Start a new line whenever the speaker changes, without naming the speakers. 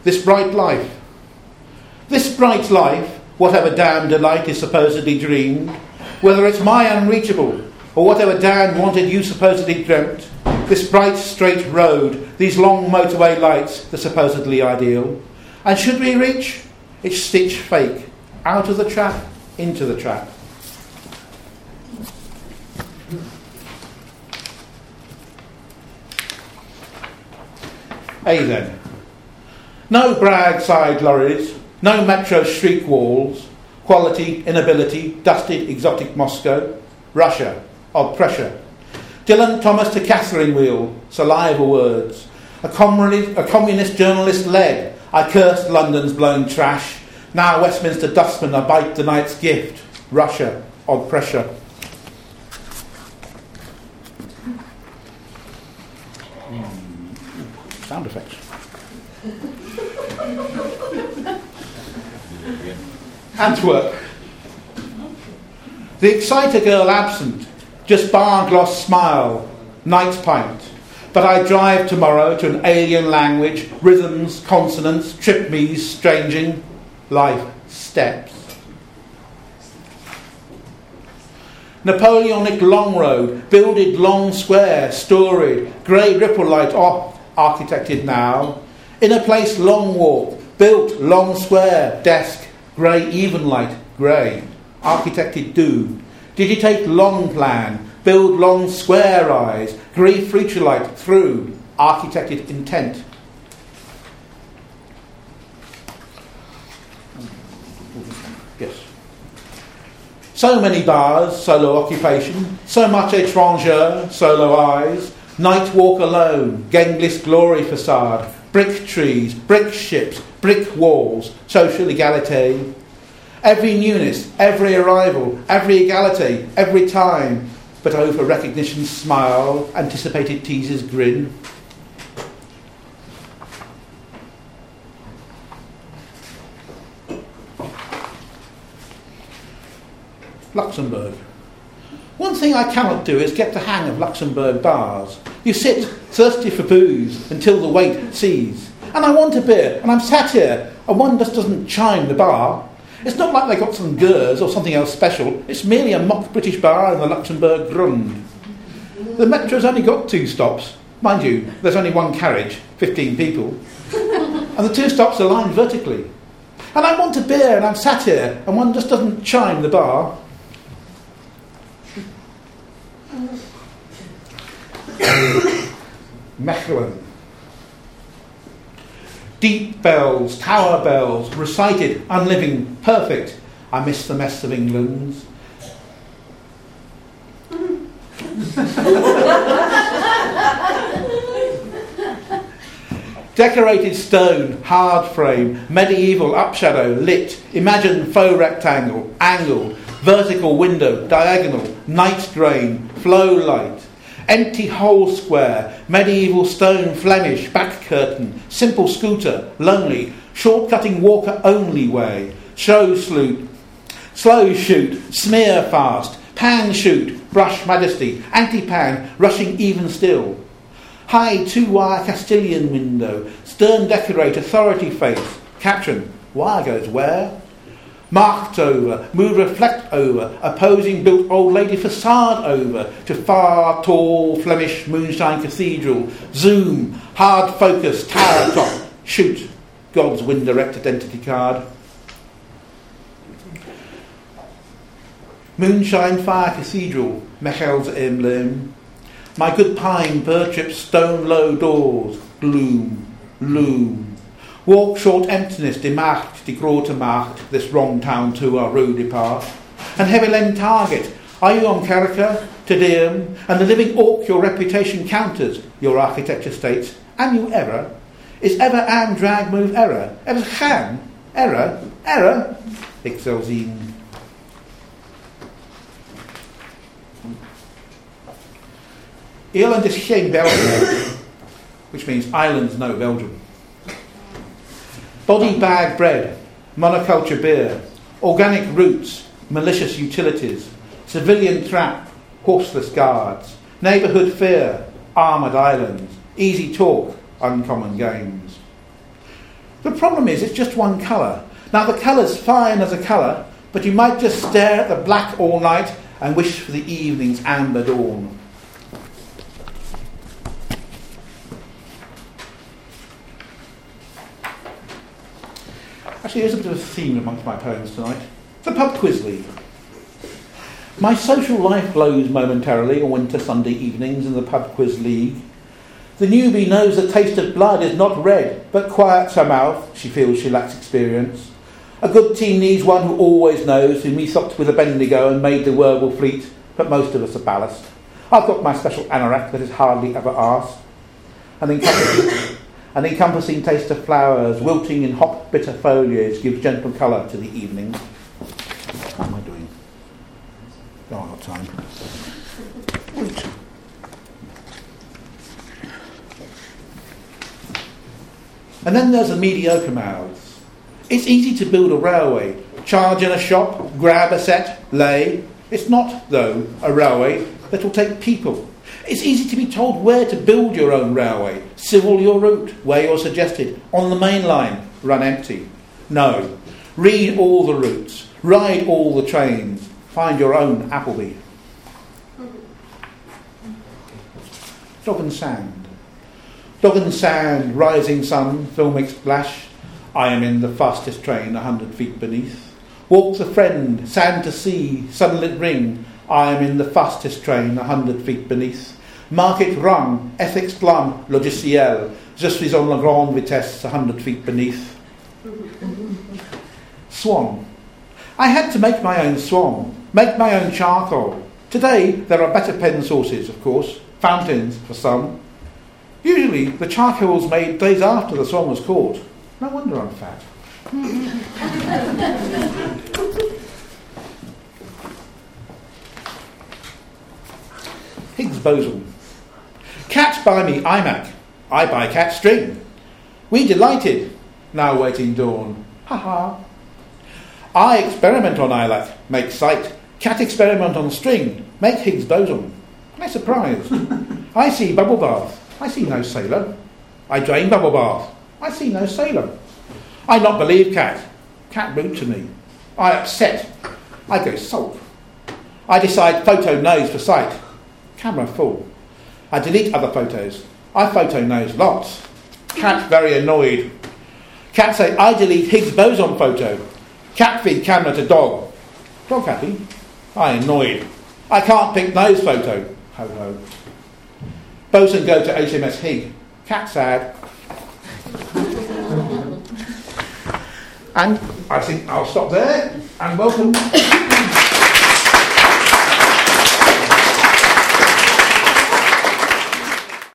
this bright life. This bright life, whatever damned delight is supposedly dreamed, whether it's my unreachable, or whatever Dan wanted you supposedly dreamt, this bright straight road, these long motorway lights, the supposedly ideal. And should we reach, it's stitch fake, out of the trap, into the trap. A then. No brag side lorries, no metro street walls, quality, inability, dusted exotic Moscow, Russia, odd pressure. Dylan Thomas to Catherine wheel, saliva words. A communist journalist led, I cursed London's blown trash. Now Westminster dustman, I bite the night's gift, Russia, odd pressure. Sound effects. Antwerp. The exciter girl absent, just bar gloss smile, night's pint. But I drive tomorrow to an alien language, rhythms, consonants, trip me's, stranging, life, steps. Napoleonic long road, builded long square, storied, grey ripple light off, architected now. Inner place long walk, built long square, desk, grey even light, grey, architected do. Digitate long plan, build long square eyes, grey future light through, architected intent. Yes. So many bars, solo occupation, so much étranger, solo eyes, night walk alone, gangless glory facade, brick trees, brick ships, brick walls, social egalite. Every newness, every arrival, every egalite, every time, but over recognition smile, anticipated teaser's grin. Luxembourg. One thing I cannot do is get the hang of Luxembourg bars. You sit, thirsty for booze, until the wait ceases. And I want a beer, and I'm sat here, and one just doesn't chime the bar. It's not like they got some gurs or something else special. It's merely a mock British bar in the Luxembourg Grund. The metro's only got 2 stops. Mind you, there's only one carriage, 15 people. And the 2 stops are lined vertically. And I want a beer, and I'm sat here, and one just doesn't chime the bar. Mechelen. Deep bells, tower bells, recited, unliving, perfect. I miss the mess of England. Decorated stone, hard frame, medieval upshadow, lit, imagine faux rectangle, angle, vertical window, diagonal, night drain, flow light. Empty hole square, medieval stone Flemish, back curtain, simple scooter, lonely, short-cutting walker only way, slow shoot, smear fast, pan shoot, brush majesty, anti-pan, rushing even still. High 2-wire Castilian window, stern decorate, authority face, caption, wire goes where? Marked over, mood reflect over, opposing built old lady facade over, to far tall Flemish moonshine cathedral, zoom, hard focus, tower top, shoot, God's wind direct identity card. Moonshine fire cathedral, Mechel's emblem. My good pine, bird trip, stone low doors, gloom, loom. Walk short emptiness, demarked, de grote markt, this wrong town to our rue depart. And heavy lend target, are you on Kerker, Te Deum, and the living orc your reputation counters, your architecture states, and you error? Is ever am drag move error? Ever gaan? Error? Error? Ik zal zien. Ierland is geen Belgium, which means islands know Belgium. Body bag bread, monoculture beer, organic roots, malicious utilities, civilian trap, horseless guards, neighbourhood fear, armoured islands, easy talk, uncommon games. The problem is it's just one colour. Now the colour's fine as a colour, but you might just stare at the black all night and wish for the evening's amber dawn. Actually, there's a bit of a theme amongst my poems tonight. The Pub Quiz League. My social life glows momentarily on winter Sunday evenings in the Pub Quiz League. The newbie knows the taste of blood is not red, but quiets her mouth. She feels she lacks experience. A good team needs one who always knows, who methopped with a Bendigo and made the Wordle fleet, but most of us are ballast. I've got my special anorak that is hardly ever asked. An encompassing taste of flowers, wilting in hop bitter foliage, gives gentle colour to the evening. What am I doing? Oh, I've got time. Wait. And then there's the mediocre mouths. It's easy to build a railway, charge in a shop, grab a set, lay. It's not, though, a railway that will take people. It's easy to be told where to build your own railway, civil your route, where you're suggested, on the main line, run empty. No, read all the routes, ride all the trains, find your own Appleby. Dog and sand. Dog and sand, rising sun, filmic splash. I am in the fastest train 100 feet beneath. Walks a friend, sand to sea, sunlit ring. I am in the fastest train 100 feet beneath. Market rung, ethics plum, logiciel. Je suis en la grande vitesse 100 feet beneath. Swan. I had to make my own swan, make my own charcoal. Today there are better pen sources, of course, fountains for some. Usually the charcoal's made days after the swan was caught. No wonder I'm fat. Higgs boson. Cats buy me iMac. I buy cat string. We delighted. Now waiting dawn. Ha ha. I experiment on iLac. Make sight. Cat experiment on string. Make Higgs boson. I surprised. I see bubble bath. I see no sailor. I drain bubble bath. I see no sailor. I not believe cat. Cat rude to me. I upset. I go sulk. I decide photo nose for sight. Camera full. I delete other photos. I photo nose lots. Cat very annoyed. Cat say I delete Higgs boson photo. Cat feed camera to dog. Dog happy. I annoyed. I can't pick nose photo. Ho ho. Boson go to HMS Higg. Cat sad. And I think I'll stop there and welcome